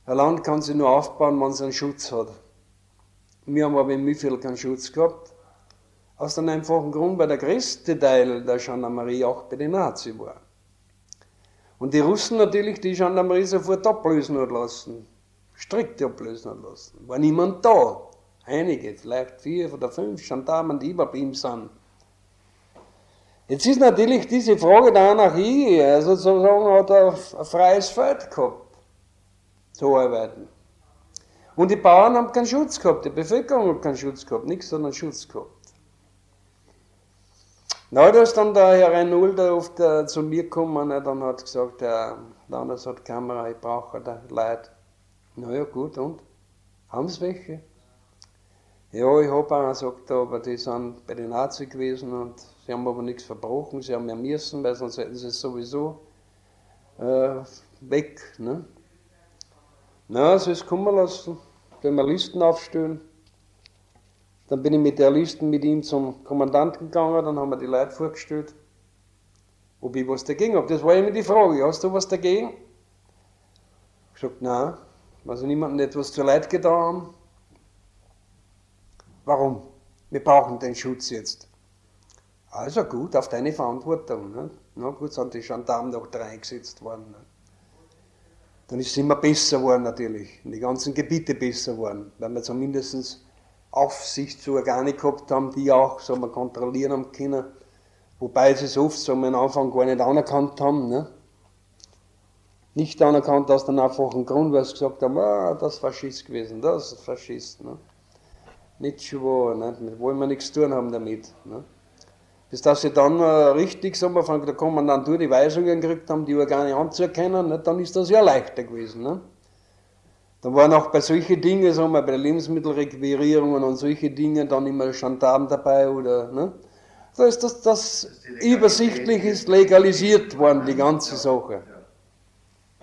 Ein Land kann sich nur aufbauen, wenn es einen Schutz hat. Wir haben aber in Mühlviertel keinen Schutz gehabt. Aus dem einfachen Grund, weil der größte Teil der Gendarmerie auch bei den Nazis war. Und die Russen natürlich die Gendarmerie sofort ablösen hat lassen. Strikt ablösen hat lassen. War niemand da. Einige, vielleicht 4 oder 5 Gendarmen, die überblieben sind. Jetzt ist natürlich diese Frage der Anarchie, sozusagen hat er ein freies Feld gehabt, zu arbeiten. Und die Bauern haben keinen Schutz gehabt, die Bevölkerung hat keinen Schutz gehabt, nichts hat einen Schutz gehabt. Na, da ist dann der Herr Reinhold oft zu mir gekommen und dann hat gesagt, der Landers hat Kamera, ich brauche da Leute. Na ja, gut, und? Haben Sie welche? Ja, ich habe einen, sagt er, aber die sind bei den Nazis gewesen und sie haben aber nichts verbrochen, sie haben ja müssen, weil sonst hätten sie es sowieso weg. Ne? Na, soll es kommen lassen, können wir Listen aufstellen. Dann bin ich mit der Liste mit ihm zum Kommandanten gegangen, dann haben wir die Leute vorgestellt, ob ich was dagegen habe. Das war immer die Frage, hast du was dagegen? Ich habe gesagt, nein, also niemandem etwas zu leid getan haben. Warum? Wir brauchen den Schutz jetzt. Also gut, auf deine Verantwortung. Ne? Na gut, sind die Gendarmen noch da reingesetzt worden. Ne? Dann ist es immer besser geworden natürlich, in die ganzen Gebiete besser geworden, weil wir zumindest Aufsichtsorgane gehabt haben, die auch sagen wir, kontrollieren haben können, wobei sie es oft sagen wir, am Anfang gar nicht anerkannt haben. Ne? Nicht anerkannt aus dem einfachen Grund, weil sie gesagt haben, das ist Faschist gewesen, das ist Faschist. Ne? Nicht schon wahr, ne? Mit wollen wir nichts tun haben damit. Ne? Bis dass sie dann richtig sagen wir, von der Kommandantur die Weisungen gekriegt haben, die Organe anzuerkennen, ne? Dann ist das ja leichter gewesen. Ne? Dann waren auch bei solchen Dingen, sagen wir, bei der Lebensmittelrequirierungen und solche Dinge dann immer Gendarmen dabei oder, ne? Da ist das übersichtlich ist legalisiert worden, die ganze Sache.